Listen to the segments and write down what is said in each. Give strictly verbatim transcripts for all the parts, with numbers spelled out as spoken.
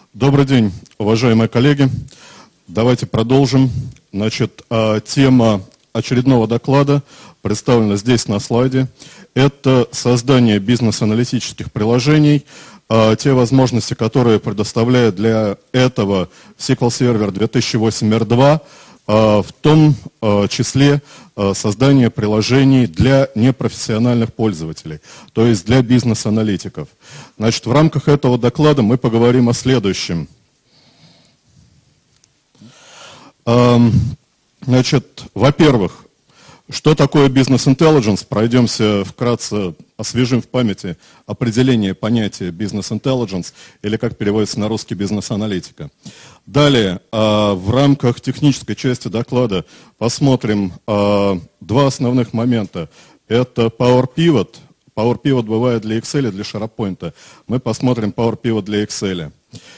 Добрый день, уважаемые коллеги. Давайте продолжим. Значит, тема очередного доклада представлена здесь на слайде. Это создание бизнес-аналитических приложений, те возможности, которые предоставляет для этого эс ку эль Server две тысячи восемь эр два, в том числе создание приложений для непрофессиональных пользователей, то есть для бизнес-аналитиков. Значит, в рамках этого доклада мы поговорим о следующем. Значит, во-первых, что такое бизнес-интеллигенс? Пройдемся вкратце, освежим в памяти определение понятия бизнес-интеллигенс, или как переводится на русский бизнес-аналитика. Далее, в рамках технической части доклада посмотрим два основных момента. Это Power Pivot. Power Pivot бывает для Excel и для SharePoint. Мы посмотрим Power Pivot для Excel.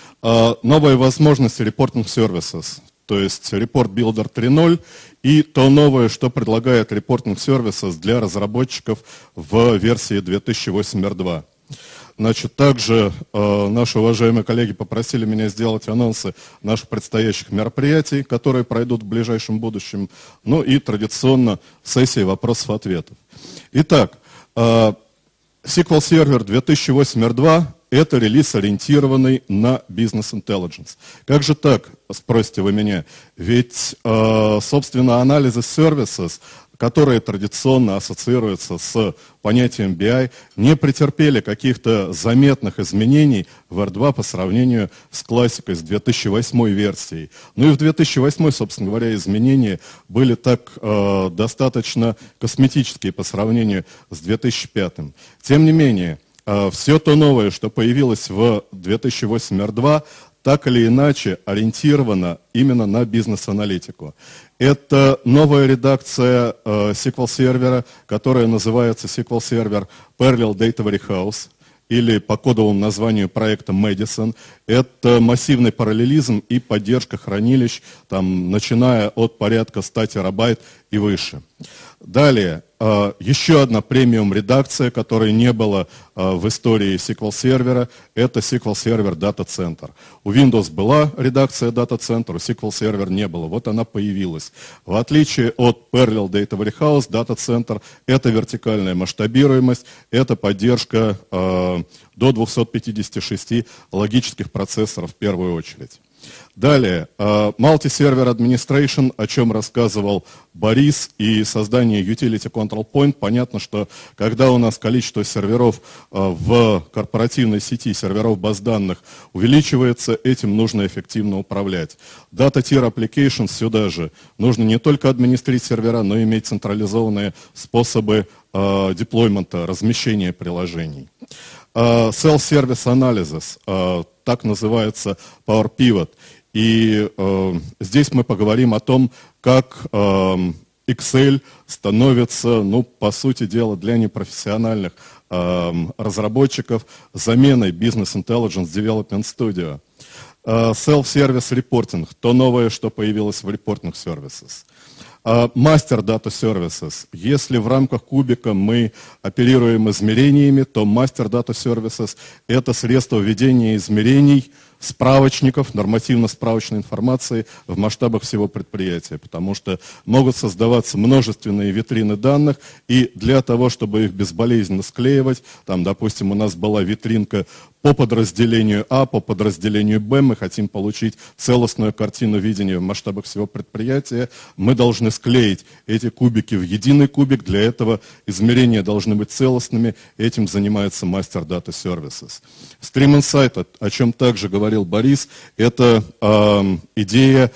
Новые возможности Reporting Services. То есть Report Builder три ноль и то новое, что предлагает Reporting Services для разработчиков в версии две тысячи восемь эр два. Значит, также э, наши уважаемые коллеги попросили меня сделать анонсы наших предстоящих мероприятий, которые пройдут в ближайшем будущем. Ну и традиционно сессии вопросов-ответов. Итак, э, эс ку эль Server две тысячи восемь эр два – это релиз, ориентированный на бизнес-интеллигенс. Как же так, спросите вы меня? Ведь, э, собственно, анализы services, которые традиционно ассоциируются с понятием би ай, не претерпели каких-то заметных изменений в эр два по сравнению с классикой, с две тысячи восьмой версией. Ну и в две тысячи восьмой, собственно говоря, изменения были так э, достаточно косметические по сравнению с две тысячи пятым. Тем не менее, э, все то новое, что появилось в две тысячи восемь эр два, так или иначе ориентировано именно на бизнес-аналитику. Это новая редакция э, эс ку эль Server, которая называется эс ку эль Server Parallel Data Warehouse, или по кодовому названию проекта Madison. Это массивный параллелизм и поддержка хранилищ, там, начиная от порядка ста терабайт и выше. Далее, э, еще одна премиум-редакция, которой не было э, в истории эс ку эль Server, это эс ку эль Server Data Center. У Windows была редакция Data Center, у эс ку эль Server не было, вот она появилась. В отличие от Parallel Data Warehouse, Data Center – это вертикальная масштабируемость, это поддержка э, до двухсот пятидесяти шести логических процессоров в первую очередь. Далее, Multi-Server Administration, о чем рассказывал Борис, и создание Utility Control Point. Понятно, что когда у нас количество серверов в корпоративной сети, серверов баз данных увеличивается, этим нужно эффективно управлять. Data Tier Applications сюда же. Нужно не только администрировать сервера, но и иметь централизованные способы деплоймента, размещения приложений. Self-Service Analysis, так называется Power Pivot. И э, здесь мы поговорим о том, как э, Excel становится, ну, по сути дела, для непрофессиональных э, разработчиков заменой Business Intelligence Development Studio. Э, Self-Service Reporting, то новое, что появилось в Reporting Services. Master Data Services. Если в рамках кубика мы оперируем измерениями, то Master Data Services – это средство ведения измерений, справочников, нормативно-справочной информации в масштабах всего предприятия, потому что могут создаваться множественные витрины данных, и для того, чтобы их безболезненно склеивать, там, допустим, у нас была витринка по подразделению А, по подразделению Б, мы хотим получить целостную картину видения в масштабах всего предприятия, мы должны склеить эти кубики в единый кубик, для этого измерения должны быть целостными, этим занимается Master Data Services. Stream Insight, о чем также говорил Борис, это э, идея,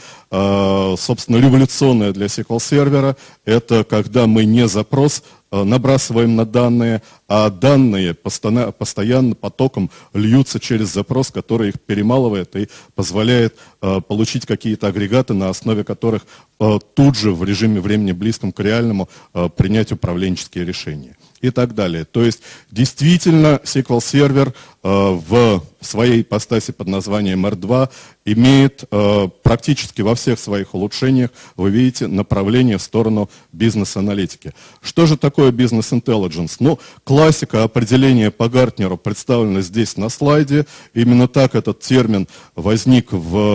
э, собственно, революционная для эс ку эль сервера, это когда мы не запрос набрасываем на данные, а данные постоянно, постоянно потоком льются через запрос, который их перемалывает и позволяет э, получить какие-то агрегаты, на основе которых э, тут же в режиме времени близком к реальному э, принять управленческие решения. и так далее. То есть действительно эс ку эль-сервер в своей ипостаси под названием эр два имеет э, практически во всех своих улучшениях, вы видите, направление в сторону бизнес-аналитики. Что же такое бизнес-интеллидженс? Ну, классика определения по Гартнеру представлена здесь на слайде. Именно так этот термин возник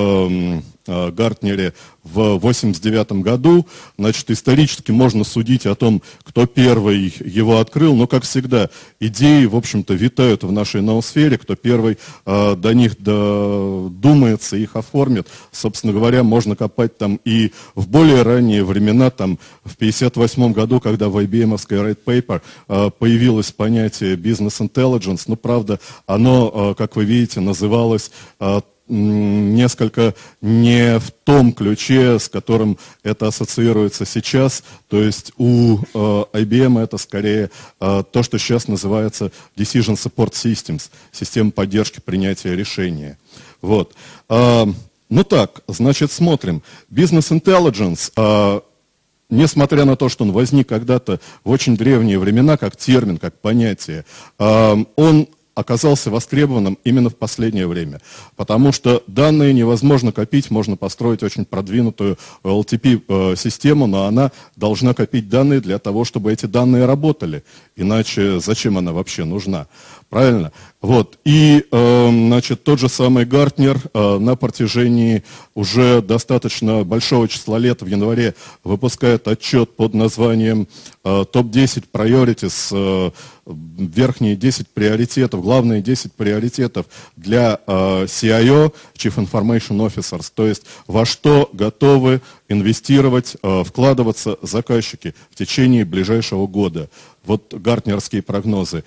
в э, Гартнере в восемьдесят девятом году. Значит, исторически можно судить о том, кто первый его открыл, но, как всегда, идеи, в общем-то, витают в нашей ноосфере, кто первый э, до них додумается, их оформит. Собственно говоря, можно копать там и в более ранние времена, там в пятьдесят восьмом году, когда в ай би эм-овской Red Paper э, появилось понятие Business Intelligence, но, правда, оно, э, как вы видите, называлось э, несколько не в том ключе, с которым это ассоциируется сейчас. То есть у э, ай би эм это скорее э, то, что сейчас называется Decision Support Systems, система поддержки принятия решения. Вот. Э, ну так, значит, смотрим. Business Intelligence, э, несмотря на то, что он возник когда-то в очень древние времена, как термин, как понятие, э, он оказался востребованным именно в последнее время, потому что данные невозможно копить, можно построить очень продвинутую эл ти пи-систему, но она должна копить данные для того, чтобы эти данные работали, иначе зачем она вообще нужна? Правильно? Вот. И, э, значит, тот же самый Гартнер э, на протяжении уже достаточно большого числа лет в январе выпускает отчет под названием э, топ десять Priorities, э, верхние десять приоритетов, главные десять приоритетов для э, си ай о, Chief Information Officers, то есть во что готовы инвестировать, э, вкладываться заказчики в течение ближайшего года. Вот гартнерские прогнозы.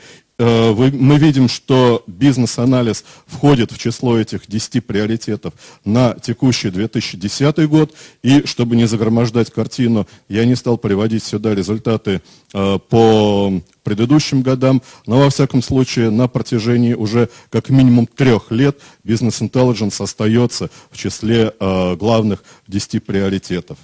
Мы видим, что бизнес-анализ входит в число этих десяти приоритетов на текущий две тысячи десятый год. И чтобы не загромождать картину, я не стал приводить сюда результаты по предыдущим годам, но во всяком случае на протяжении уже как минимум трех лет бизнес-интеллидженс остается в числе главных десяти приоритетов.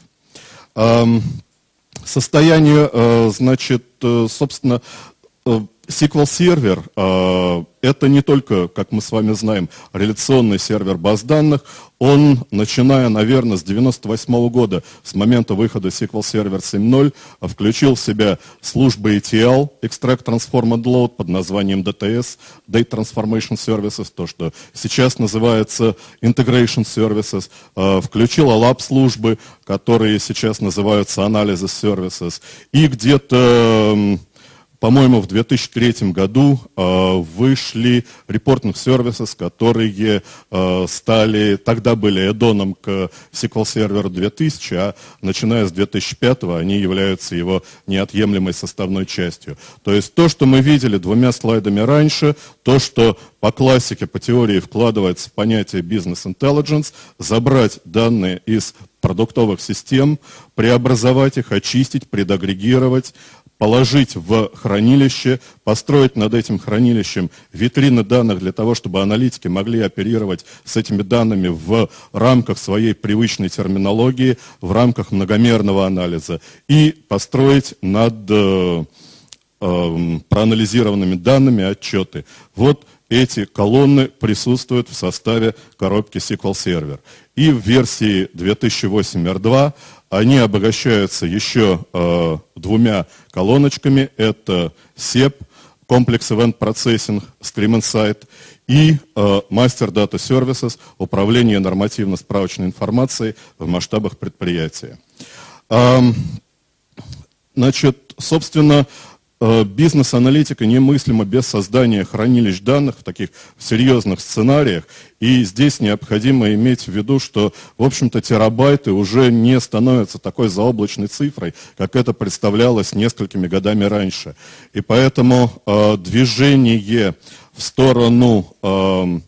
Состояние, значит, собственно, эс ку эль-сервер э, это не только, как мы с вами знаем, реляционный сервер баз данных, он, начиная, наверное, с девяносто восьмого года, с момента выхода эс ку эль-сервер семь ноль, включил в себя службы и ти эл, Extract Transform and Load, под названием ди ти эс, Data Transformation Services, то, что сейчас называется Integration Services, э, включил эл эй пи службы, которые сейчас называются Analysis Services, и где-то... Э, По-моему, в две тысячи третьем году э, вышли Reporting Services, которые э, стали, тогда были эддоном к эс ку эль-серверу две тысячи, а начиная с две тысячи пятого они являются его неотъемлемой составной частью. То есть то, что мы видели двумя слайдами раньше, то, что по классике, по теории вкладывается в понятие Business Intelligence, забрать данные из продуктовых систем, преобразовать их, очистить, предагрегировать, положить в хранилище, построить над этим хранилищем витрины данных для того, чтобы аналитики могли оперировать с этими данными в рамках своей привычной терминологии, в рамках многомерного анализа, и построить над э, э, проанализированными данными отчеты. Вот эти колонны присутствуют в составе коробки эс ку эль-сервер. И в версии две тысячи восемь эр два они обогащаются еще э, двумя колоночками. Это сеп, Complex Event Processing, Stream Insight, и э, Master Data Services, управление нормативно-справочной информацией в масштабах предприятия. Э, значит, собственно, бизнес-аналитика немыслима без создания хранилищ данных в таких серьезных сценариях. И здесь необходимо иметь в виду, что, в общем-то, терабайты уже не становятся такой заоблачной цифрой, как это представлялось несколькими годами раньше. И поэтому э, движение в сторону э,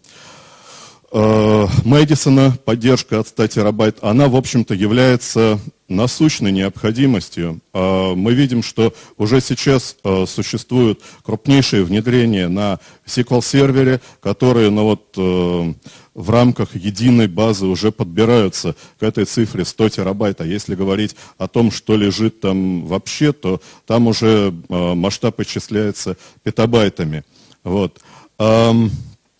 э, Мэдисона, поддержка от ста терабайт, она, в общем-то, является насущной необходимостью. Мы видим, что уже сейчас существуют крупнейшие внедрения на эс ку эль-сервере, которые, ну вот, в рамках единой базы уже подбираются к этой цифре сто терабайт, а если говорить о том, что лежит там вообще, то там уже э, масштаб исчисляется петабайтами. Вот. Эм,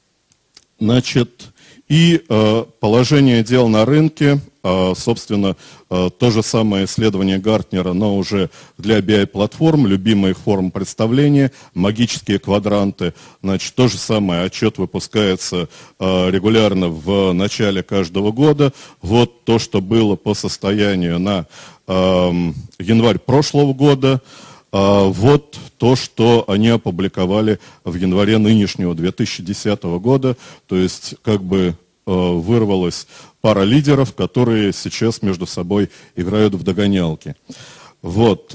значит, и э, положение дел на рынке, э, собственно, э, то же самое исследование Гартнера, но уже для би ай-платформ, любимая их форма представления, магические квадранты. Значит, то же самое, отчет выпускается э, регулярно в начале каждого года. Вот то, что было по состоянию на э, январь прошлого года. Э, вот то, что они опубликовали в январе нынешнего две тысячи десятого года. То есть, как бы вырвалась пара лидеров, которые сейчас между собой играют в догонялки. Вот.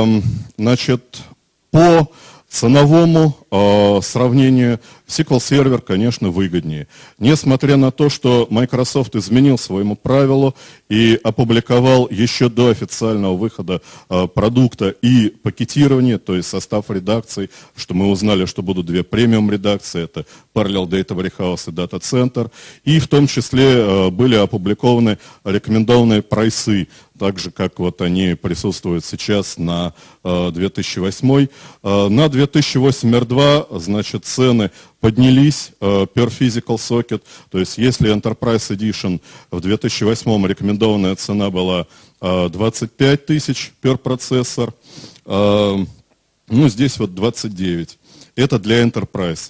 Значит, по ценовому э, сравнению эс ку эль-сервер, конечно, выгоднее. Несмотря на то, что Microsoft изменил своему правилу и опубликовал еще до официального выхода э, продукта и пакетирования, то есть состав редакций, что мы узнали, что будут две премиум редакции, это Parallel Data Warehouse и Data Center, и в том числе э, были опубликованы рекомендованные прайсы, так же, как вот они присутствуют сейчас на э, две тысячи восьмой. Э, на две тысячи восемь эр два, значит, цены поднялись э, per physical socket, то есть если Enterprise Edition в две тысячи восьмом рекомендованная цена была э, двадцать пять тысяч per процессор, э, ну здесь вот двадцать девять. Это для Enterprise.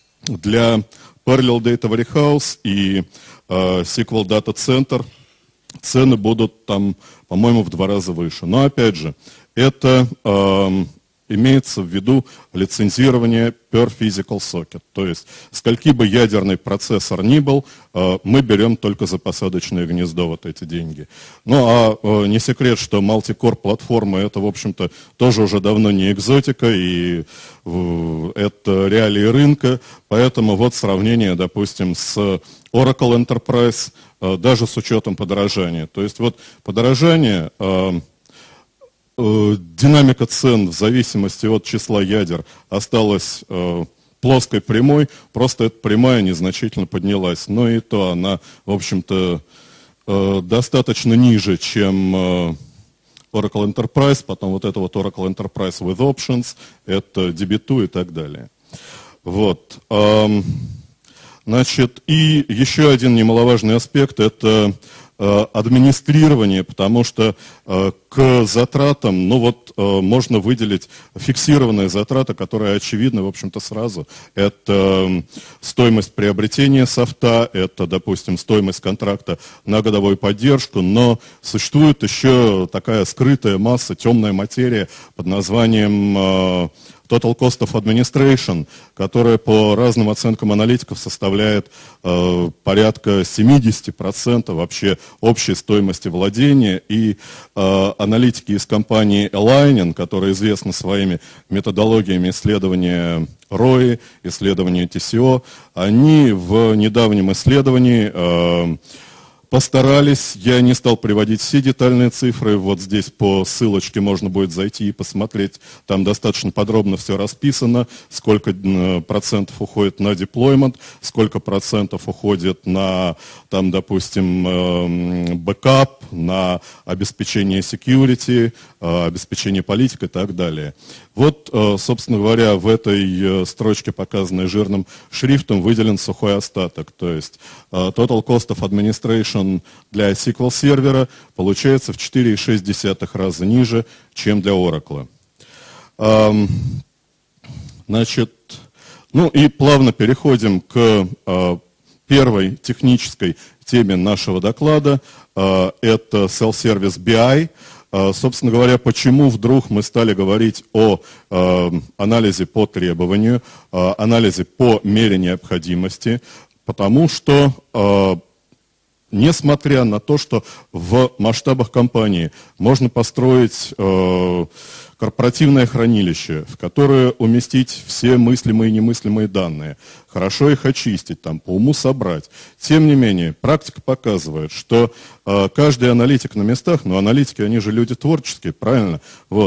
Для Parallel Data Warehouse и э, эс ку эль Data Center цены будут там, по-моему, в два раза выше. Но опять же, это э, имеется в виду лицензирование per physical socket. То есть, скольки бы ядерный процессор ни был, э, мы берем только за посадочное гнездо вот эти деньги. Ну а э, не секрет, что мультикор платформы это, в общем-то, тоже уже давно не экзотика, и э, это реалии рынка. Поэтому вот сравнение, допустим, с Oracle Enterprise, э, даже с учетом подорожания. То есть вот подорожание... Э, Динамика цен в зависимости от числа ядер осталась э, плоской прямой, просто эта прямая незначительно поднялась. Но и то она, в общем-то, э, достаточно ниже, чем э, Oracle Enterprise, потом вот это вот Oracle Enterprise with Options, это ди би два и так далее. Вот. Э, значит, и еще один немаловажный аспект – это администрирование, потому что э, к затратам, ну вот, э, можно выделить фиксированные затраты, которые очевидны, в общем-то, сразу. Это э, стоимость приобретения софта, это, допустим, стоимость контракта на годовую поддержку, но существует еще такая скрытая масса, темная материя под названием э, Total Cost of Administration, которая по разным оценкам аналитиков составляет э, порядка семьдесят процентов вообще общей стоимости владения. И э, аналитики из компании Aligning, которая известна своими методологиями исследования рой, исследования ти си о, они в недавнем исследовании э, постарались, я не стал приводить все детальные цифры, вот здесь по ссылочке можно будет зайти и посмотреть, там достаточно подробно все расписано, сколько процентов уходит на деплоймент, сколько процентов уходит на, там, допустим, бэкап, на обеспечение security, обеспечение политик и так далее. Вот, собственно говоря, в этой строчке, показанной жирным шрифтом, выделен сухой остаток, то есть total cost of administration для эс ку эль-сервера получается в четыре целых шесть десятых раза ниже, чем для Oracle. Значит, ну и плавно переходим к первой технической теме нашего доклада. Это Self-Service би ай. Собственно говоря, почему вдруг мы стали говорить о э, анализе по требованию, э, анализе по мере необходимости, потому что, э, несмотря на то, что в масштабах компании можно построить э, корпоративное хранилище, в которое уместить все мыслимые и немыслимые данные, хорошо их очистить, там, по уму собрать. Тем не менее, практика показывает, что э, каждый аналитик на местах, но аналитики, они же люди творческие, правильно? Вот,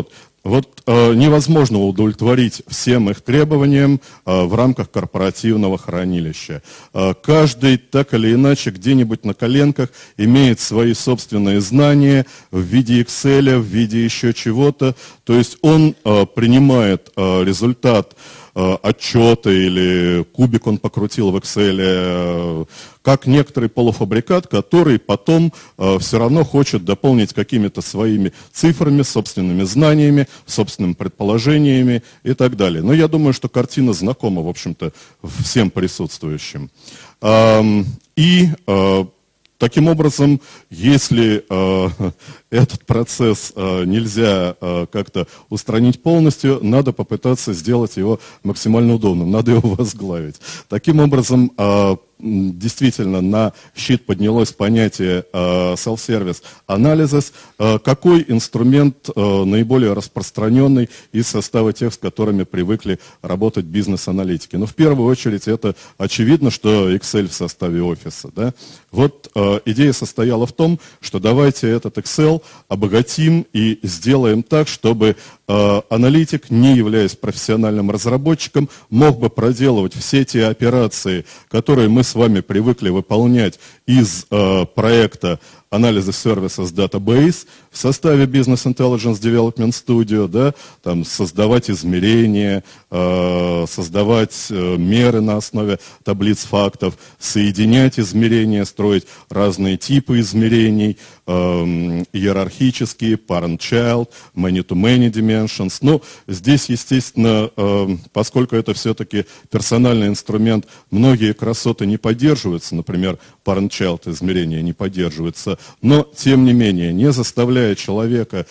Вот э, невозможно удовлетворить всем их требованиям э, в рамках корпоративного хранилища. Э, каждый так или иначе где-нибудь на коленках имеет свои собственные знания в виде Excel, в виде еще чего-то. То есть он э, принимает э, результат э, отчета или кубик он покрутил в Excel, э, как некоторый полуфабрикат, который потом э, все равно хочет дополнить какими-то своими цифрами, собственными знаниями, собственными предположениями и так далее. Но я думаю, что картина знакома, в общем-то, всем присутствующим. Эм, и э, таким образом, если э, этот процесс э, нельзя э, как-то устранить полностью, надо попытаться сделать его максимально удобным, надо его возглавить. Таким образом, э, действительно на щит поднялось понятие э, self-service analysis. Э, какой инструмент э, наиболее распространенный из состава тех, с которыми привыкли работать бизнес-аналитики? Ну, в первую очередь, это очевидно, что Excel в составе офиса. Да? Вот э, идея состояла в том, что давайте этот Excel обогатим и сделаем так, чтобы э, аналитик, не являясь профессиональным разработчиком, мог бы проделывать все те операции, которые мы с вами привыкли выполнять из э, проекта анализа Services Database в составе Business Intelligence Development Studio, да, там, создавать измерения, э, создавать э, меры на основе таблиц фактов, соединять измерения, строить разные типы измерений, э, иерархические, parent-child, many-to-many dimensions. Ну, здесь, естественно, э, поскольку это все-таки персональный инструмент, многие красоты не поддерживаются, например, parent-child измерения не поддерживаются, но, тем не менее, не заставляя человека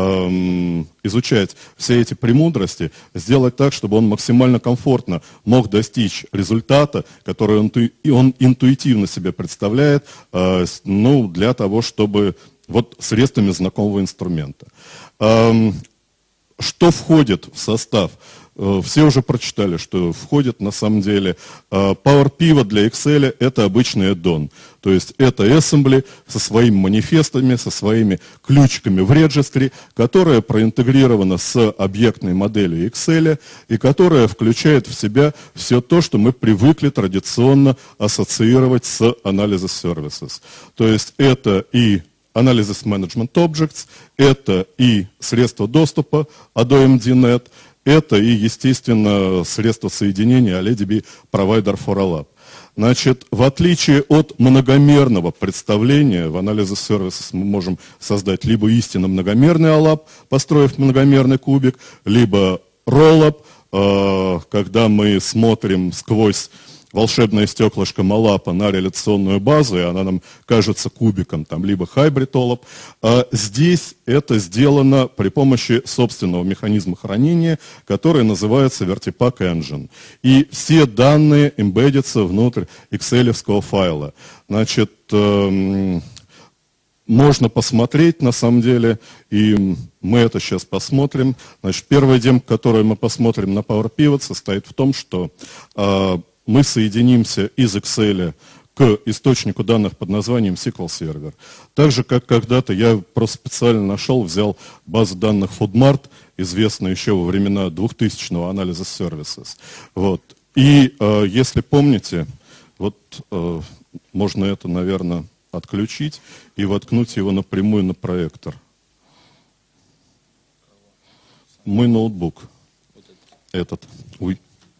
эм, изучать все эти премудрости, сделать так, чтобы он максимально комфортно мог достичь результата, который он, он интуитивно себе представляет, э, ну, для того, чтобы вот средствами знакомого инструмента. Эм, что входит в состав? Все уже прочитали, что входит на самом деле Power Pivot для Excel — это обычный add-on. То есть это assembly со своими манифестами, со своими ключиками в регистре, которая проинтегрирована с объектной моделью Excel и которая включает в себя все то, что мы привыкли традиционно ассоциировать с анализом services. То есть это и Analysis Management Objects, это и средства доступа AdoMDNet, это и, естественно, средства соединения эй эл ди би Provider for Alab. Значит, в отличие от многомерного представления, в анализе Services мы можем создать либо истинно многомерный Alab, построив многомерный кубик, либо Rollup, э, когда мы смотрим сквозь волшебное стеклышко Малапа на реляционную базу, и она нам кажется кубиком, там, либо hybrid Olap. А здесь это сделано при помощи собственного механизма хранения, который называется Vertipack Engine. И все данные эмбедятся внутрь экселевского файла. Значит, эм, можно посмотреть, на самом деле, и мы это сейчас посмотрим. Значит, первая демка, которую мы посмотрим на Power Pivot, состоит в том, что э, мы соединимся из Excel к источнику данных под названием эс ку эль Server. Так же, как когда-то я просто специально нашел, взял базу данных FoodMart, известную еще во времена двухтысячного анализа Services. Вот. И э, если помните, вот э, можно это, наверное, отключить и воткнуть его напрямую на проектор. Мой ноутбук. Этот. Ой.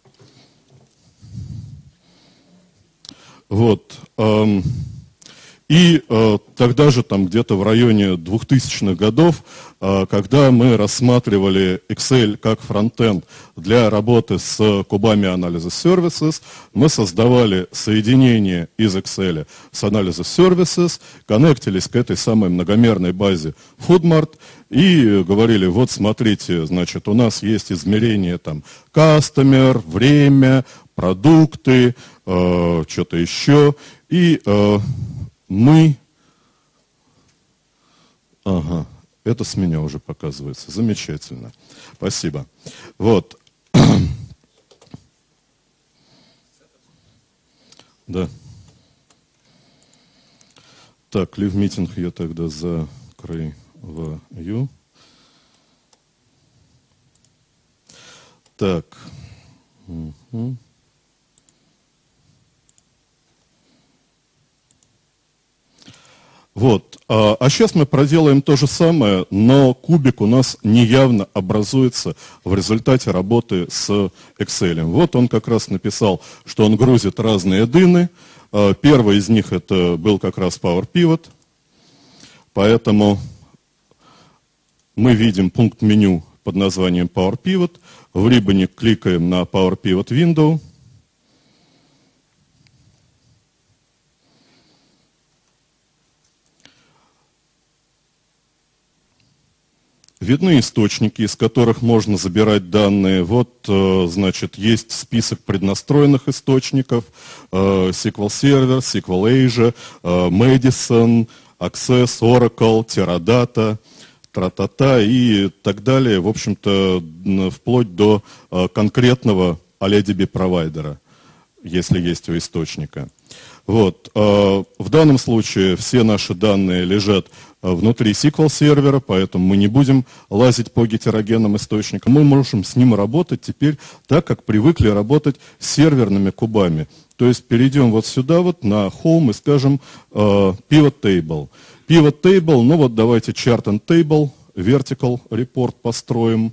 Вот. Эм, и э, тогда же, там где-то в районе двухтысячных годов, э, когда мы рассматривали Excel как фронтенд для работы с кубами анализа Services, мы создавали соединение из Excel с анализа Services, коннектились к этой самой многомерной базе FoodMart и говорили: вот смотрите, значит, у нас есть измерение там customer, время, продукты, э, что-то еще, и э, мы... Ага, это с меня уже показывается. Замечательно. Спасибо. Вот. Да. Так, лив-митинг я тогда закрою. Так. Угу. Вот. А, а сейчас мы проделаем то же самое, но кубик у нас неявно образуется в результате работы с Excel. Вот он как раз написал, что он грузит разные дыны. А, первый из них это был как раз Power Pivot. Поэтому мы видим пункт меню под названием Power Pivot. В риббоне кликаем на Power Pivot Window. Видны источники, из которых можно забирать данные. Вот, значит, есть список преднастроенных источников. эс ку эль Server, эс ку эль Asia, Madison, Access, Oracle, Teradata, тра-та-та и так далее. В общем-то, вплоть до конкретного AliDB-провайдера, если есть у источника. Вот. В данном случае все наши данные лежат внутри эс ку эль сервера, поэтому мы не будем лазить по гетерогенным источникам. Мы можем с ним работать теперь так, как привыкли работать с серверными кубами. То есть перейдем вот сюда вот на Home и скажем Pivot Table. Pivot Table, ну вот давайте Chart and Table, Vertical Report построим.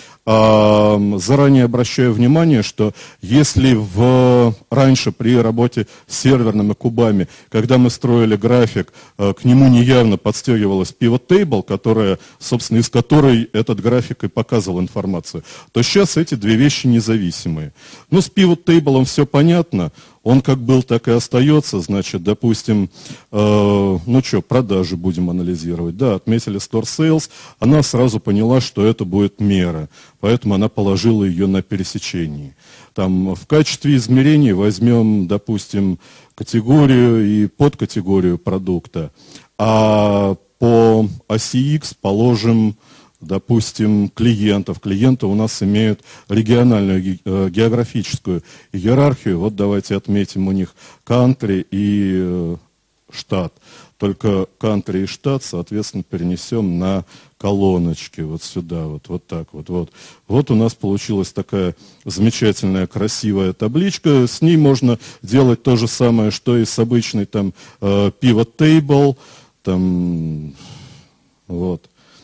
Заранее обращаю внимание, что если в, раньше при работе с серверными кубами, когда мы строили график, к нему неявно подстегивалась Pivot Table, которая, собственно, из которой этот график и показывал информацию, то сейчас эти две вещи независимые. Ну, с Pivot Table все понятно. Он как был, так и остается. Значит, допустим, э, ну что, продажи будем анализировать. Да, отметили Store Sales. Она сразу поняла, что это будет мера. Поэтому она положила ее на пересечении. Там в качестве измерений возьмем, допустим, категорию и подкатегорию продукта. А по оси X положим, допустим, клиентов. Клиенты у нас имеют региональную географическую иерархию. Вот давайте отметим у них country и штат. Только country и штат, соответственно, перенесем на колоночки. Вот сюда, вот, вот так вот, вот. Вот у нас получилась такая замечательная, красивая табличка. С ней можно делать то же самое, что и с обычной там Pivot Table. Там, вот.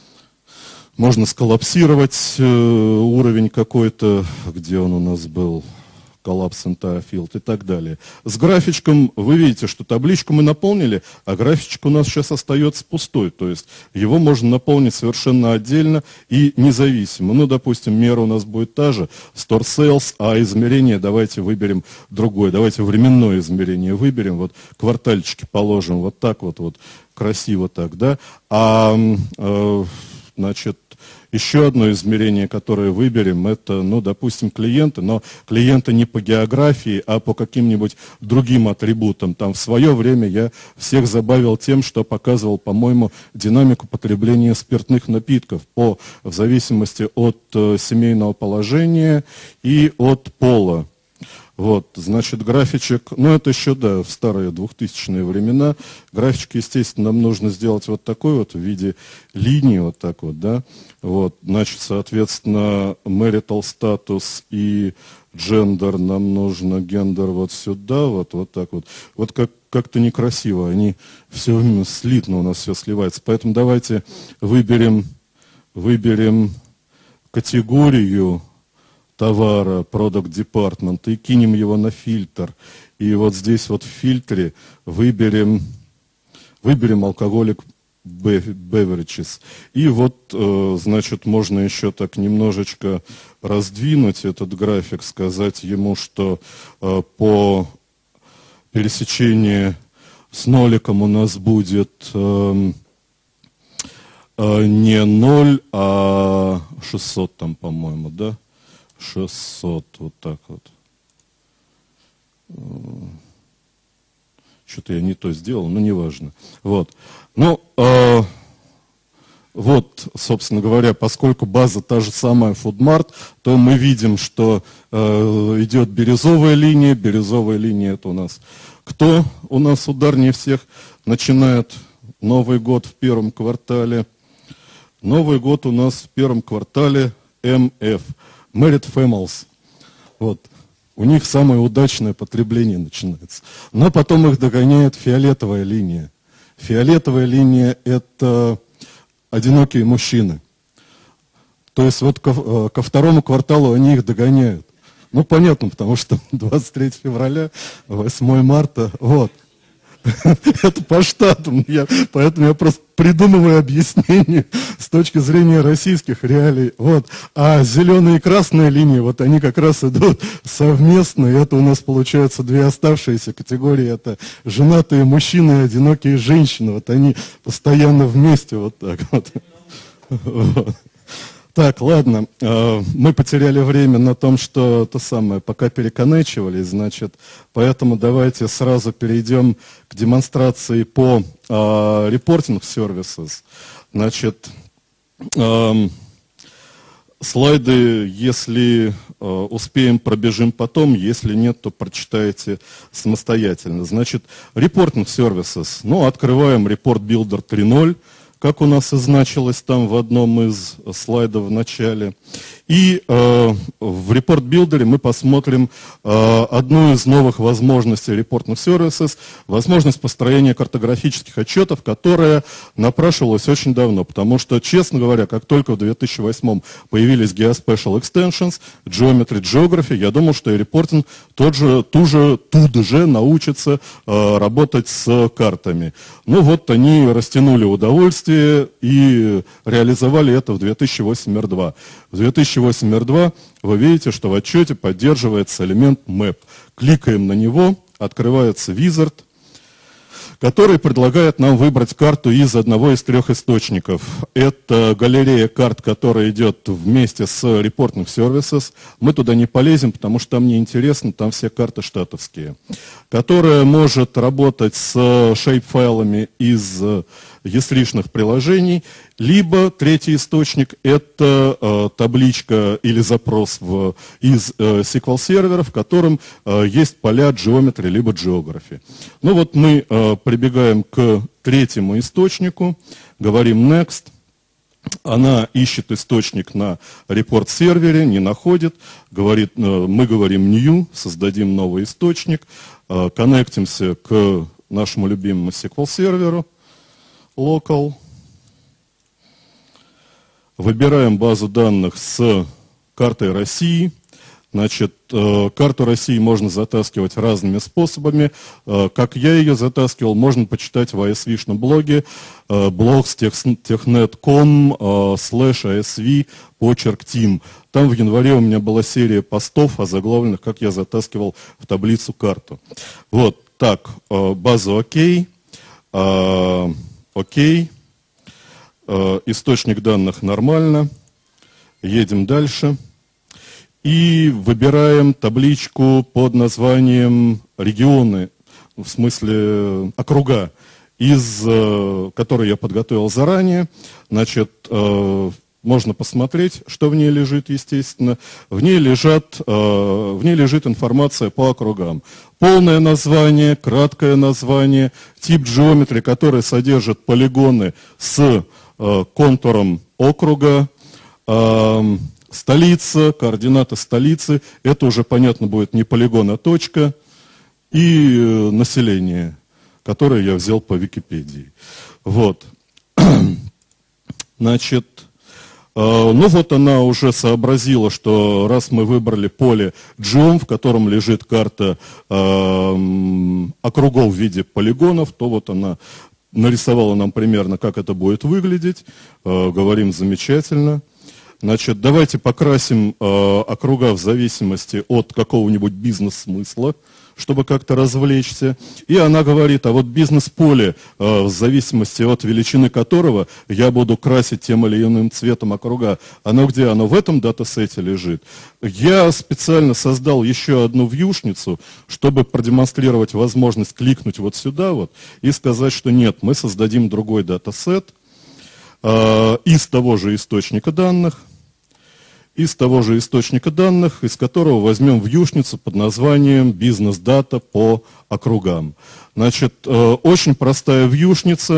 Можно сколлапсировать э, уровень какой-то, где он у нас был, коллапс entire field и так далее. С графичком вы видите, что табличку мы наполнили, а графичек у нас сейчас остается пустой. То есть его можно наполнить совершенно отдельно и независимо. Ну, допустим, мера у нас будет та же, Store Sales, а измерение давайте выберем другое. Давайте временное измерение выберем, вот квартальчики положим вот так вот, вот красиво так, да. А, э, значит, еще одно измерение, которое выберем, это, ну, допустим, клиенты, но клиенты не по географии, а по каким-нибудь другим атрибутам. Там в свое время я всех забавил тем, что показывал, по-моему, динамику потребления спиртных напитков по, в зависимости от э, семейного положения и от пола. Вот, значит, графичек, ну, это еще, да, в старые двухтысячные времена. Графичек, естественно, нам нужно сделать вот такой вот в виде линии, вот так вот, да. Вот, значит, соответственно, marital status и gender нам нужно, гендер вот сюда, вот, вот так вот. Вот как, как-то некрасиво, они все слитно у нас все сливается. Поэтому давайте выберем, выберем категорию товара, Product Department, и кинем его на фильтр. И вот здесь вот в фильтре выберем, выберем алкоголик beverages. И вот, э, значит, можно еще так немножечко раздвинуть этот график, сказать ему, что э, по пересечению с ноликом у нас будет э, э, не ноль, а шестьсот там, по-моему, да? шестьсот, вот так вот. Что-то я не то сделал, но неважно. Вот. Ну, э, вот, собственно говоря, поскольку база та же самая FoodMart, то мы видим, что э, идет бирюзовая линия. Бирюзовая линия это у нас кто у нас ударнее всех начинает Новый год в первом квартале? Новый год у нас в первом квартале эм эф. married families. Вот. У них самое удачное потребление начинается. Но потом их догоняет фиолетовая линия. Фиолетовая линия – это одинокие мужчины. То есть вот ко, ко второму кварталу они их догоняют. Ну, понятно, потому что двадцать третьего февраля, восьмое марта, вот. Это по штатам, я, поэтому я просто придумываю объяснение с точки зрения российских реалий. Вот. А зеленые и красные линии, вот они как раз идут совместно, и это у нас получается две оставшиеся категории. Это женатые мужчины и одинокие женщины. Вот они постоянно вместе вот так вот. Вот. Так, ладно, мы потеряли время на том, что то самое, пока переконнечивались, значит, поэтому давайте сразу перейдем к демонстрации по reporting services. Значит, слайды, если успеем, пробежим потом, если нет, то прочитайте самостоятельно. Значит, reporting services, ну, открываем Report Builder три ноль. Как у нас и значилось там в одном из слайдов в начале. И э, в Report Builder мы посмотрим э, одну из новых возможностей Reporting Services, возможность построения картографических отчетов, которая напрашивалась очень давно, потому что, честно говоря, как только в две тысячи восьмом появились Geospatial Extensions, Geometry, Geography, я думал, что и Reporting тот же, ту же, тут же научится э, работать с картами. Ну вот они растянули удовольствие и реализовали это в две тысячи восемь эр два. В две тысячи восемь эр два вы видите, что в отчете поддерживается элемент Map. Кликаем на него, открывается Wizard, который предлагает нам выбрать карту из одного из трех источников. Это галерея карт, которая идет вместе с Reporting Services. Мы туда не полезем, потому что там неинтересно, там все карты штатовские. Которая может работать с shape-файлами из ЕСРИшных приложений, либо третий источник – это э, табличка или запрос в, из э, эс ку эль-сервера, в котором э, есть поля Geometry либо Geography. Ну вот мы э, прибегаем к третьему источнику, говорим Next. Она ищет источник на репорт-сервере, не находит, говорит, э, мы говорим New, создадим новый источник, э, коннектимся к нашему любимому эс ку эль-серверу. Local. Выбираем базу данных с картой России. Значит, карту России можно затаскивать разными способами. Как я ее затаскивал, можно почитать в ай эс ви-шном блоге blogs технет точка ком слэш ай эс ви почерк тим. Там в январе у меня была серия постов, озаглавленных, как я затаскивал в таблицу карту. Вот так, база окей. Окей, э, источник данных нормально, едем дальше и выбираем табличку под названием регионы, в смысле округа, из, э, которые я подготовил заранее. Значит, э, можно посмотреть, что в ней лежит, естественно. В ней, лежат, э, в ней лежит информация по округам. Полное название, краткое название, тип Geometry, который содержит полигоны с э, контуром округа, э, столица, координаты столицы. Это уже, понятно, будет не полигон, а точка. И э, население, которое я взял по Википедии. Вот. Значит... Ну вот она уже сообразила, что раз мы выбрали поле Geom, в котором лежит карта э, округов в виде полигонов, то вот она нарисовала нам примерно, как это будет выглядеть. Э, говорим замечательно. Значит, давайте покрасим э, округа в зависимости от какого-нибудь бизнес-смысла, чтобы как-то развлечься. И она говорит, а вот бизнес-поле, э, в зависимости от величины которого я буду красить тем или иным цветом округа, оно где? Оно в этом датасете лежит. Я специально создал еще одну вьюшницу, чтобы продемонстрировать возможность кликнуть вот сюда вот и сказать, что нет, мы создадим другой датасет э, из того же источника данных. из того же источника данных, из которого возьмем вьюшницу под названием «Бизнес-дата по округам». Значит, очень простая вьюшница,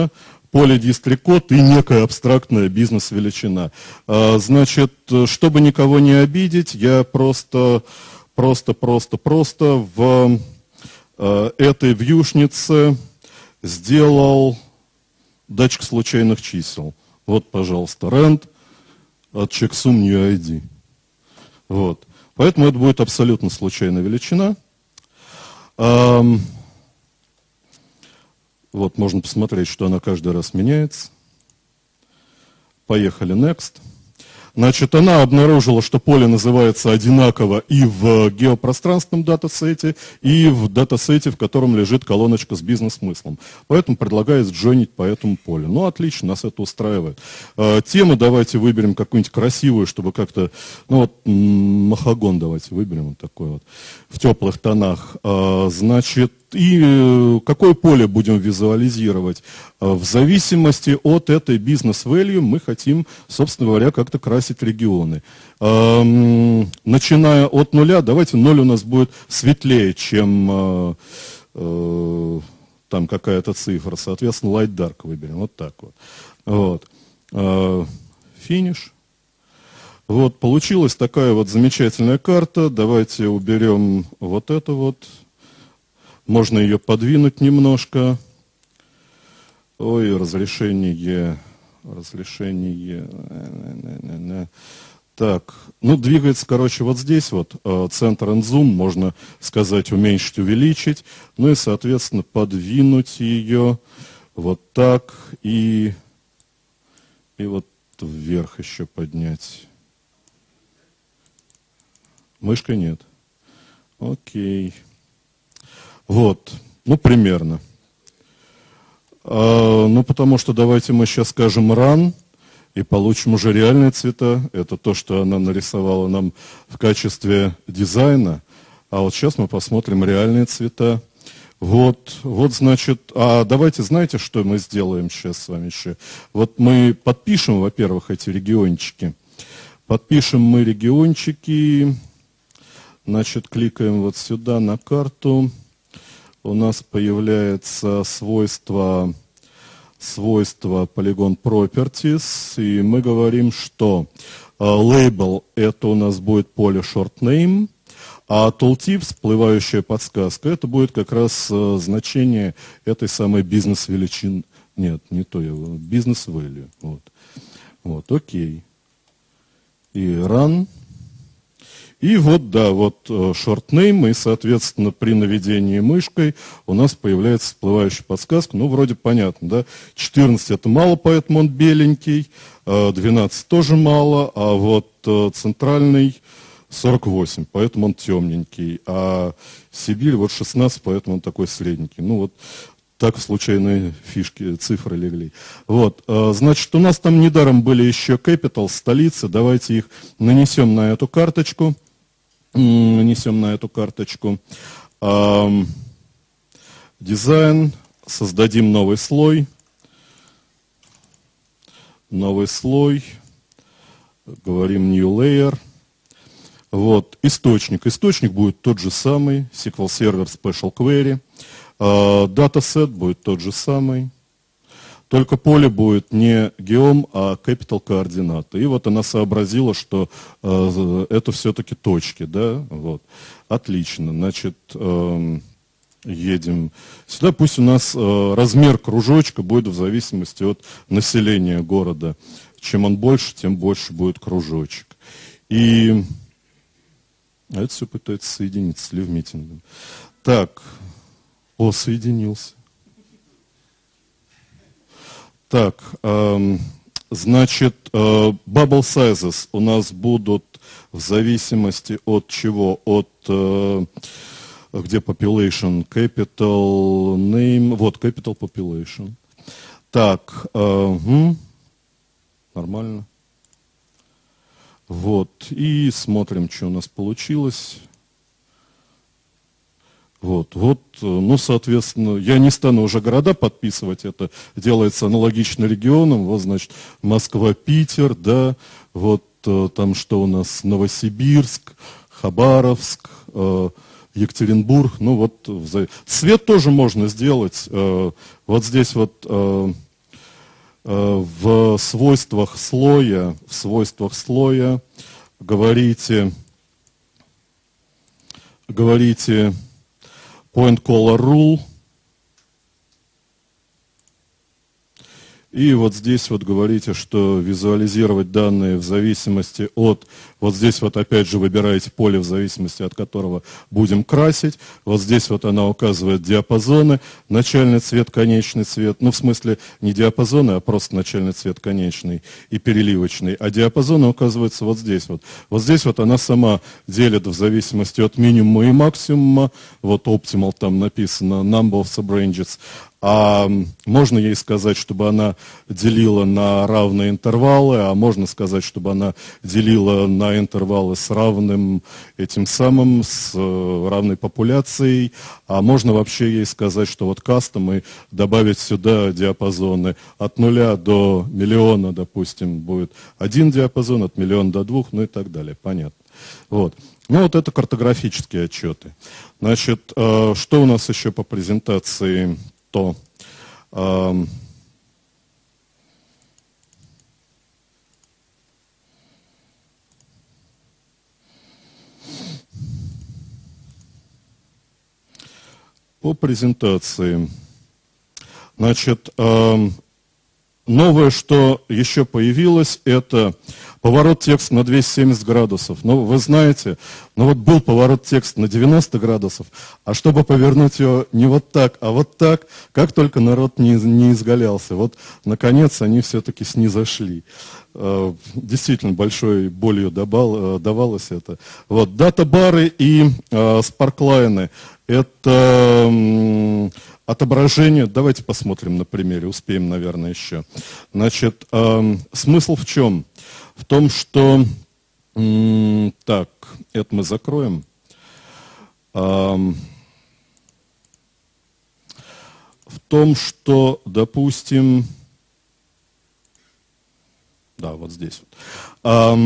поле дистрикт-код и некая абстрактная бизнес-величина. Значит, чтобы никого не обидеть, я просто, просто, просто, просто в этой вьюшнице сделал датчик случайных чисел. Вот, пожалуйста, rand от checksum new ай ди. Вот. Поэтому это будет абсолютно случайная величина. Вот, можно посмотреть, что она каждый раз меняется. Поехали, next. Значит, она обнаружила, что поле называется одинаково и в геопространственном датасете, и в датасете, в котором лежит колоночка с бизнес-смыслом. Поэтому предлагает джойнить по этому полю. Ну, отлично, нас это устраивает. Тему давайте выберем какую-нибудь красивую, чтобы как-то, ну вот, махагон давайте выберем, вот такой вот, в теплых тонах. Значит, и какое поле будем визуализировать? В зависимости от этой бизнес-value мы хотим, собственно говоря, как-то красить регионы. Начиная от нуля, давайте ноль у нас будет светлее, чем там какая-то цифра. Соответственно, light-dark выберем. Вот так вот. Вот. Финиш. Вот, получилась такая вот замечательная карта. Давайте уберем вот это вот. Можно ее подвинуть немножко. Ой, разрешение, разрешение. Так, ну, двигается, короче, вот здесь вот, центр and zoom, можно сказать, уменьшить, увеличить. Ну и, соответственно, подвинуть ее вот так и, и вот вверх еще поднять. Мышкой нет. Окей. Вот, ну, примерно. А, ну, потому что давайте мы сейчас скажем run и получим уже реальные цвета. Это то, что она нарисовала нам в качестве дизайна. А вот сейчас мы посмотрим реальные цвета. Вот, вот, значит, а давайте, знаете, что мы сделаем сейчас с вами еще? Вот мы подпишем, во-первых, эти региончики. Подпишем мы региончики. Значит, кликаем вот сюда на карту. У нас появляется свойство, свойство Polygon Properties, и мы говорим, что label это у нас будет поле short name, а tooltip, всплывающая подсказка, это будет как раз значение этой самой бизнес-величины. Нет, не то, бизнес-value. Вот. Вот, окей. И run. И вот, да, вот short name, и, соответственно, при наведении мышкой у нас появляется всплывающая подсказка. Ну, вроде понятно, да. четырнадцать это мало, поэтому он беленький. двенадцать тоже мало, а вот центральный сорок восемь, поэтому он темненький. А Сибирь вот шестнадцать, поэтому он такой средненький. Ну, вот так случайные фишки, цифры легли. Вот, значит, у нас там недаром были еще capital, столицы. Давайте их нанесем на эту карточку. Нанесем на эту карточку. Дизайн. Создадим новый слой. Новый слой. Говорим new layer. Вот, источник. Источник будет тот же самый. эс ку эль Server Special Query. Датасет будет тот же самый. Только поле будет не геом, а capital координаты. И вот она сообразила, что э, это все-таки точки, да, вот. Отлично, значит, э, едем сюда. Пусть у нас э, размер кружочка будет в зависимости от населения города. Чем он больше, тем больше будет кружочек. И а это все пытается соединиться с лив-митингом. Так, о, соединился. Так, э, значит, э, bubble sizes у нас будут в зависимости от чего? От, э, где population, capital name, вот, capital population. Так, э, угу, нормально. Вот, и смотрим, что у нас получилось. Вот, вот, ну, соответственно, я не стану уже города подписывать, это делается аналогично регионам, вот, значит, Москва, Питер, да, вот, там что у нас, Новосибирск, Хабаровск, э, Екатеринбург, ну, вот, цвет тоже можно сделать, э, вот здесь вот, э, в свойствах слоя, в свойствах слоя говорите, говорите point color rule. И вот здесь вот говорите, что визуализировать данные в зависимости от, вот здесь вот опять же выбираете поле, в зависимости от которого будем красить. Вот здесь вот она указывает диапазоны, начальный цвет, конечный цвет. Ну, в смысле, не диапазоны, а просто начальный цвет, конечный и переливочный. А диапазоны указываются вот здесь вот. Вот здесь вот она сама делит в зависимости от минимума и максимума. Вот optimal там написано, number of subranges. А можно ей сказать, чтобы она делила на равные интервалы, а можно сказать, чтобы она делила на интервалы с равным этим самым, с равной популяцией, а можно вообще ей сказать, что вот кастом и добавить сюда диапазоны от нуля до миллиона, допустим, будет один диапазон, от миллиона до двух, ну и так далее, понятно. Вот. Ну вот это картографические отчеты. Значит, что у нас еще по презентации? То э, по презентации, значит, э, новое, что еще появилось, это поворот текста на двести семьдесят градусов. Ну, вы знаете, ну вот был поворот текста на девяносто градусов, а чтобы повернуть его не вот так, а вот так, как только народ не, не изгалялся. Вот, наконец, они все-таки снизошли. Действительно, большой болью давал, давалось это. Вот, дата-бары и э, спарклайны – это м, отображение. Давайте посмотрим на примере, успеем, наверное, еще. Значит, э, смысл в чем? В том, что, м, так, это мы закроем. А, в том, что, допустим, да, вот здесь вот. А,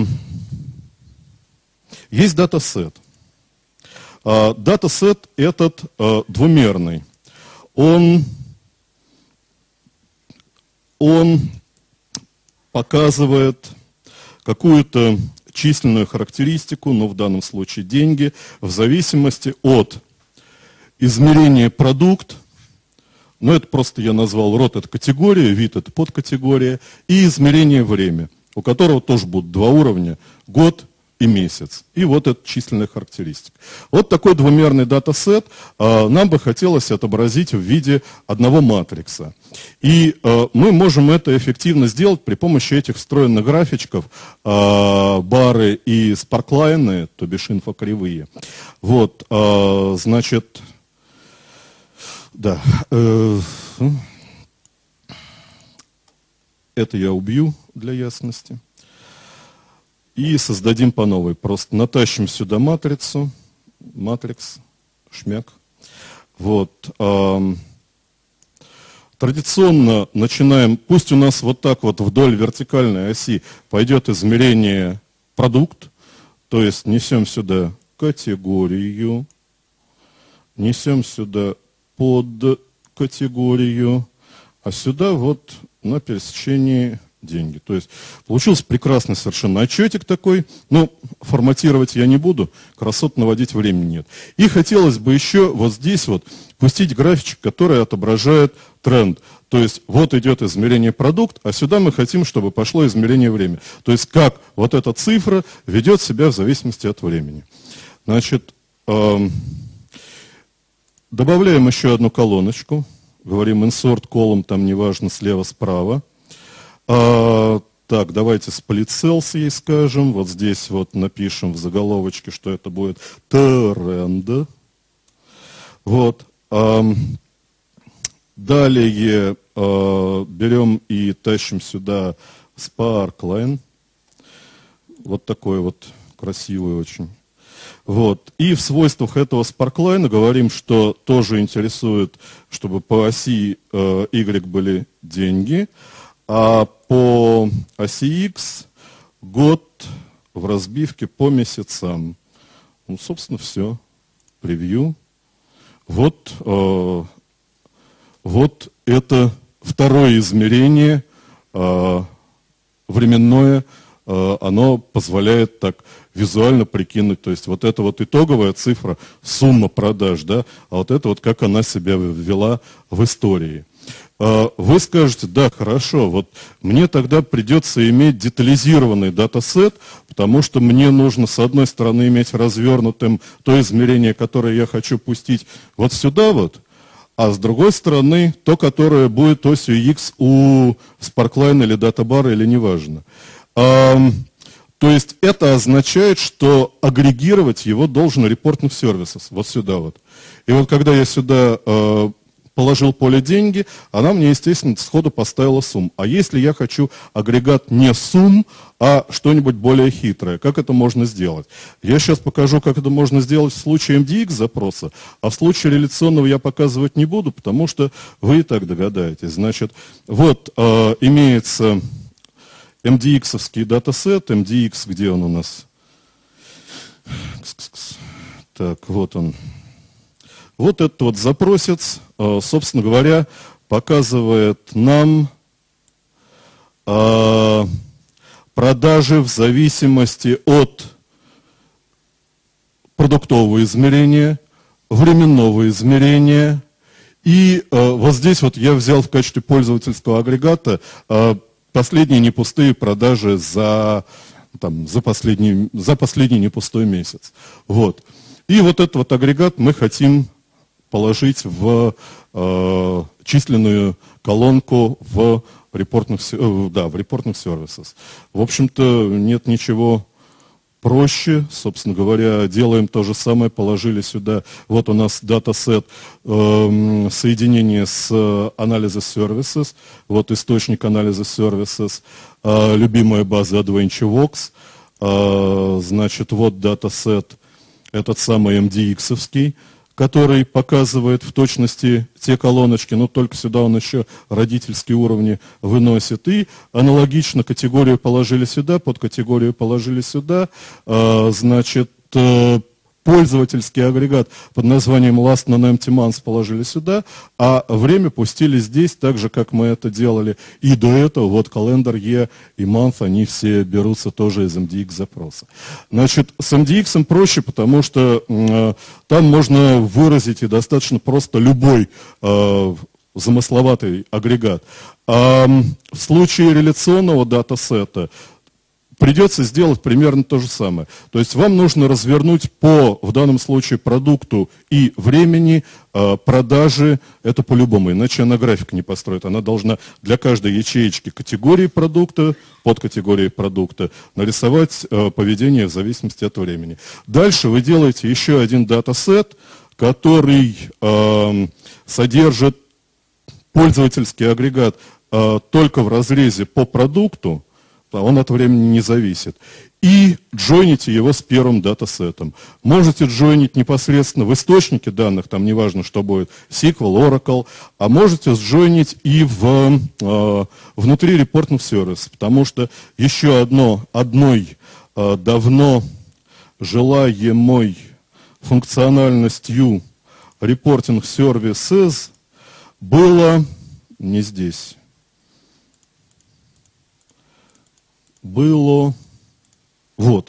есть датасет. А, датасет этот а, двумерный. Он, он показывает какую-то численную характеристику, ну в данном случае деньги, в зависимости от измерения продукт, ну это просто я назвал род, это категория, вид это подкатегория, и измерение время, у которого тоже будут два уровня, год и месяц. И вот эта численная характеристика. Вот такой двумерный датасет э, нам бы хотелось отобразить в виде одного матрикса. И э, мы можем это эффективно сделать при помощи этих встроенных графичков, э, бары и спарклайны, то бишь инфокривые. Вот, э, значит, да, э, это я убью для ясности. И создадим по новой. Просто натащим сюда матрицу. Матрикс, шмяк. Вот. Э, традиционно начинаем, пусть у нас вот так вот вдоль вертикальной оси пойдет измерение продукт. То есть несем сюда категорию. Несем сюда под категорию. А сюда вот на пересечении деньги. То есть получился прекрасный совершенно отчетик такой, но форматировать я не буду, красот наводить времени нет. И хотелось бы еще вот здесь вот пустить графичек, который отображает тренд. То есть вот идет измерение продукт, а сюда мы хотим, чтобы пошло измерение время. То есть как вот эта цифра ведет себя в зависимости от времени. Значит, э, добавляем еще одну колоночку. Говорим insert column, там неважно, слева-справа. А, так, давайте split cells ей скажем. Вот здесь вот напишем в заголовочке, что это будет тренд. Вот. А, далее а, берем и тащим сюда sparkline. Вот такой вот красивый очень. Вот. И в свойствах этого sparkline говорим, что тоже интересует, чтобы по оси э, Y были деньги, а по оси X год в разбивке по месяцам. Ну, собственно, все. Превью. Вот, э, вот это второе измерение э, временное, э, оно позволяет так визуально прикинуть, то есть вот это вот итоговая цифра, сумма продаж, да, а вот это вот как она себя ввела в истории. Вы скажете, да, хорошо, вот мне тогда придется иметь детализированный датасет, потому что мне нужно, с одной стороны, иметь развернутым то измерение, которое я хочу пустить вот сюда вот, а с другой стороны, то, которое будет осью X у Sparkline или DataBar, или неважно. То есть это означает, что агрегировать его должен Reporting Services, вот сюда вот. И вот когда я сюда положил поле деньги, она мне, естественно, сходу поставила сумм. А если я хочу агрегат не сумм, а что-нибудь более хитрое, как это можно сделать? Я сейчас покажу, как это можно сделать в случае эм ди икс запроса, а в случае реляционного я показывать не буду, потому что вы и так догадаетесь. Значит, вот э, имеется эм ди икс-овский датасет, эм ди икс, где он у нас? Так, вот он. Вот этот вот запросец, собственно говоря, показывает нам продажи в зависимости от продуктового измерения, временного измерения. И вот здесь вот я взял в качестве пользовательского агрегата последние непустые продажи за, там, за, последний, за последний непустой месяц. Вот. И вот этот вот агрегат мы хотим положить в э, численную колонку в репортных, э, да, в репортных сервисах. В общем-то, нет ничего проще. Собственно говоря, делаем то же самое, положили сюда. Вот у нас датасет э, соединение с анализа services. Вот источник анализа services. Э, любимая база AdventureVox. Э, значит, вот датасет, этот самый эм ди икс-овский, который показывает в точности те колоночки, но только сюда он еще родительские уровни выносит. И аналогично категорию положили сюда, подкатегорию положили сюда. Значит, пользовательский агрегат под названием Last Non-Empty Months положили сюда, а время пустили здесь, так же, как мы это делали и до этого. Вот Calendar Year и Month, они все берутся тоже из эм ди икс запроса. Значит, с эм ди икс проще, потому что э, там можно выразить и достаточно просто любой э, замысловатый агрегат. А в случае реляционного датасета придется сделать примерно то же самое. То есть вам нужно развернуть по, в данном случае, продукту и времени э, продажи, это по-любому, иначе она график не построит. Она должна для каждой ячеечки категории продукта, подкатегории продукта, нарисовать э, поведение в зависимости от времени. Дальше вы делаете еще один датасет, который э, содержит пользовательский агрегат э, только в разрезе по продукту, он от времени не зависит. И джойните его с первым датасетом. Можете джойнить непосредственно в источнике данных, там неважно, что будет, эс ку эль, Oracle, а можете сджойнить и в, э, внутри репортных сервисов, потому что еще одно, одной э, давно желаемой функциональностью reporting services было не здесь. Было, вот,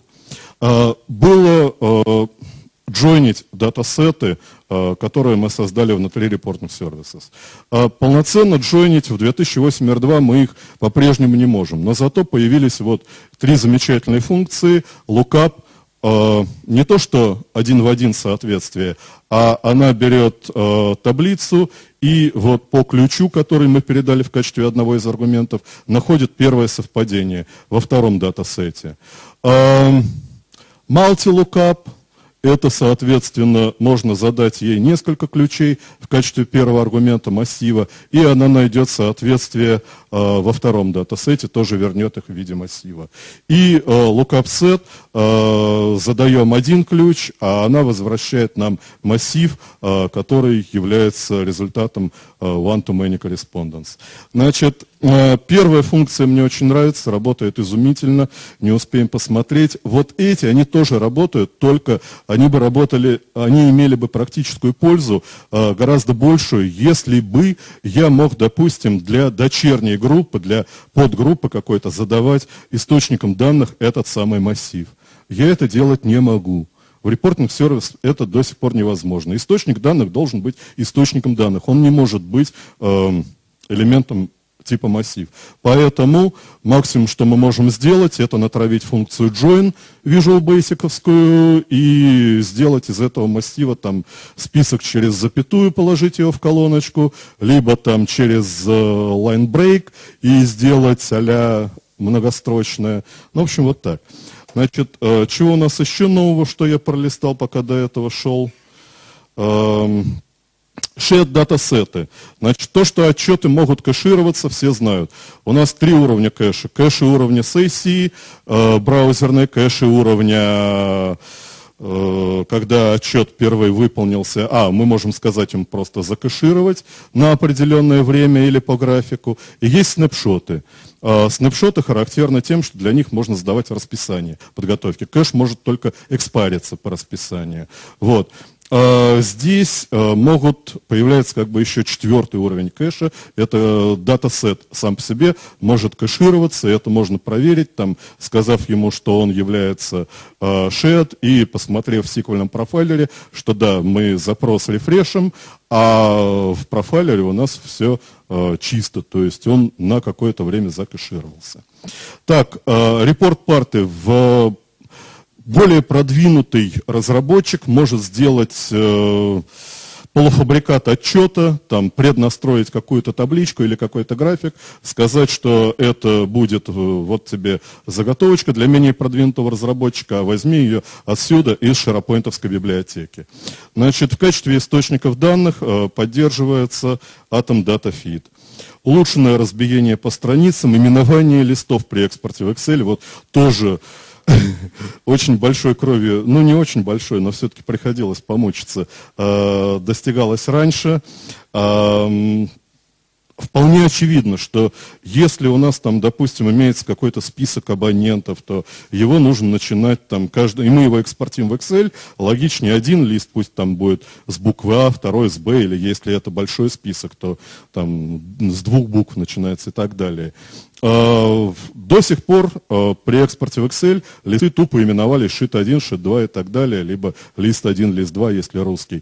было джойнить датасеты, которые мы создали внутри репортных сервисов. Полноценно джойнить в две тысячи восемь эр два мы их по-прежнему не можем, но зато появились вот три замечательные функции: lookup, не то что один в один соответствие, а она берет э, таблицу и вот по ключу, который мы передали в качестве одного из аргументов, находит первое совпадение во втором датасете. Э, multi-lookup, это, соответственно, можно задать ей несколько ключей в качестве первого аргумента массива, и она найдет соответствие э, во втором датасете, тоже вернет их в виде массива. И э, lookup set, э, задаем один ключ, а она возвращает нам массив, э, который является результатом э, one-to-many correspondence. Значит, Первая функция мне очень нравится, работает изумительно, не успеем посмотреть. Вот эти, они тоже работают, только они бы работали, они имели бы практическую пользу гораздо большую, если бы я мог, допустим, для дочерней группы, для подгруппы какой-то задавать источником данных этот самый массив. Я это делать не могу. В репортинг-сервис это до сих пор невозможно. Источник данных должен быть источником данных, он не может быть э, элементом типа массив. Поэтому максимум, что мы можем сделать, это натравить функцию join Visual Basic-овскую и сделать из этого массива там список через запятую, положить его в колоночку, либо там через э, line break и сделать а-ля многострочное. Ну, в общем, вот так. Значит, э, чего у нас еще нового, что я пролистал, пока до этого шел? Эм, Shared датасеты. Значит, то, что отчеты могут кэшироваться, все знают. У нас три уровня кэша. Кэши уровня сессии, э, браузерные кэши уровня, э, когда отчет первый выполнился, а, мы можем сказать им просто закэшировать на определенное время или по графику. И есть снапшоты. Э, снапшоты характерны тем, что для них можно сдавать расписание подготовки. Кэш может только экспариться по расписанию. Вот. Здесь могут появляться как бы еще четвертый уровень кэша. Это датасет сам по себе может кэшироваться, это можно проверить, там, сказав ему, что он является shared, и посмотрев в сиквельном профайлере, что да, мы запрос рефрешим, а в профайлере у нас все чисто, то есть он на какое-то время закэшировался. Так, репорт-парты в более продвинутый разработчик может сделать э, полуфабрикат отчета, там, преднастроить какую-то табличку или какой-то график, сказать, что это будет, вот тебе заготовочка для менее продвинутого разработчика, а возьми ее отсюда из шаропойнтовской библиотеки. Значит, в качестве источников данных э, поддерживается Atom Data Feed. Улучшенное разбиение по страницам, именование листов при экспорте в Excel, вот тоже очень большой кровью, ну не очень большой, но все-таки приходилось помучиться, э, достигалось раньше. Э, вполне очевидно, что если у нас там, допустим, имеется какой-то список абонентов, то его нужно начинать там каждый, и мы его экспортим в Excel, логичнее один лист, пусть там будет с буквы А, второй с Б, или если это большой список, то там с двух букв начинается и так далее. До сих пор при экспорте в Excel листы тупо именовали шит один, шит два и так далее, либо лист один, лист два, если русский.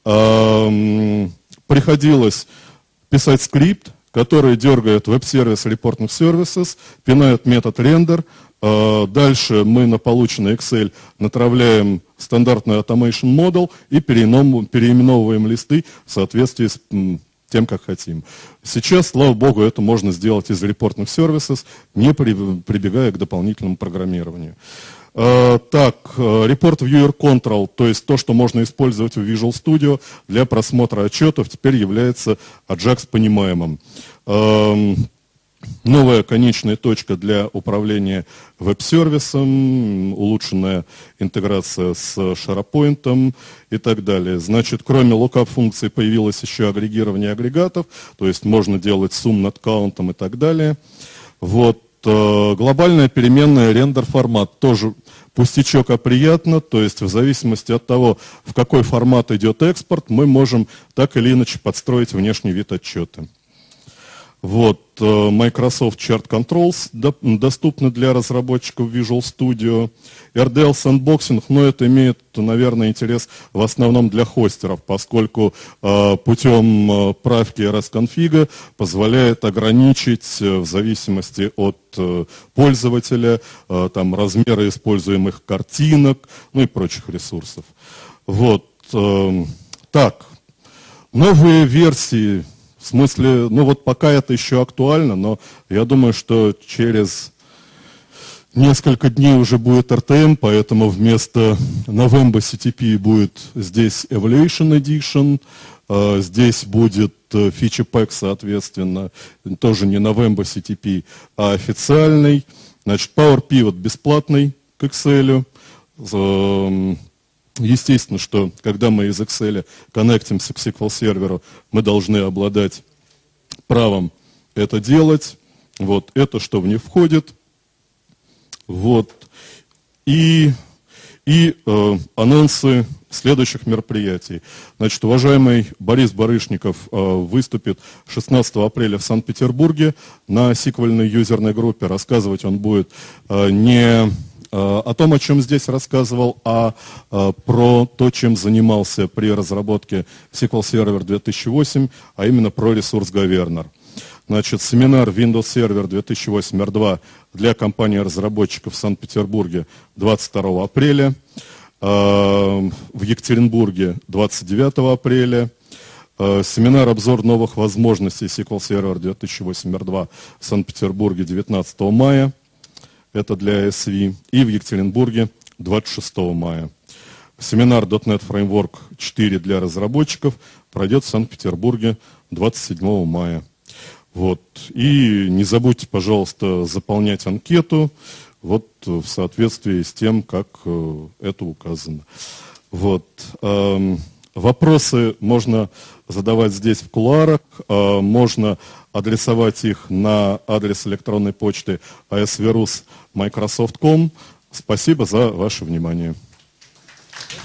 Приходилось писать скрипт, который дергает веб-сервис Reporting Services, пинает метод render. Дальше мы на полученный Excel натравляем стандартный automation model и переименовываем листы в соответствии с тем, как хотим. Сейчас, слава богу, это можно сделать из Reporting Services, не прибегая к дополнительному программированию. Uh, так, uh, Report Viewer Control, то есть то, что можно использовать в Visual Studio для просмотра отчетов, теперь является Ajax понимаемым. Uh, Новая конечная точка для управления веб-сервисом, улучшенная интеграция с SharePoint и так далее. Значит, кроме lookup-функции появилось еще агрегирование агрегатов, то есть можно делать сумм над каунтом и так далее. Вот. Глобальная переменная рендер-формат тоже пустячок, а приятно, то есть в зависимости от того, в какой формат идет экспорт, мы можем так или иначе подстроить внешний вид отчета. Вот, Microsoft Chart Controls доступны для разработчиков Visual Studio. эр ди эл Sandboxing, но это имеет, наверное, интерес в основном для хостеров, поскольку э, путем э, правки эр эс-конфига позволяет ограничить э, в зависимости от э, пользователя э, там, размеры используемых картинок, ну и прочих ресурсов. Вот, э, так, новые версии. В смысле, ну вот пока это еще актуально, но я думаю, что через несколько дней уже будет эр ти эм, поэтому вместо November си ти пи будет здесь Evaluation Edition, э, здесь будет э, Feature Pack, соответственно, тоже не November си ти пи, а официальный. Значит, Power Pivot бесплатный к Excel. Э, Естественно, что когда мы из Excel коннектимся к эс ку эль серверу, мы должны обладать правом это делать. Вот, это что в них входит. Вот. И, и э, анонсы следующих мероприятий. Значит, уважаемый Борис Барышников э, выступит шестнадцатого апреля в Санкт-Петербурге на сиквельной юзерной группе. Рассказывать он будет э, не о том, о чем здесь рассказывал, а, а про то, чем занимался при разработке сиквел Server две тысячи восемь, а именно про ресурс Governor. Значит, семинар Windows Server две тысячи восемь эр два для компаний-разработчиков в Санкт-Петербурге двадцать второго апреля, а, в Екатеринбурге двадцать девятого апреля, а, семинар «Обзор новых возможностей сиквел Server две тысячи восемь эр два в Санкт-Петербурге девятнадцатого мая. Это для эс ви, и в Екатеринбурге двадцать шестого мая. Семинар .дот нет Framework четыре для разработчиков пройдет в Санкт-Петербурге двадцать седьмого мая. Вот. И не забудьте, пожалуйста, заполнять анкету вот, в соответствии с тем, как э, это указано. Вот. Эм, вопросы можно задавать здесь в кулуарах, э, можно адресовать их на адрес электронной почты а эс вирус точка майкрософт точка ком. Спасибо за ваше внимание.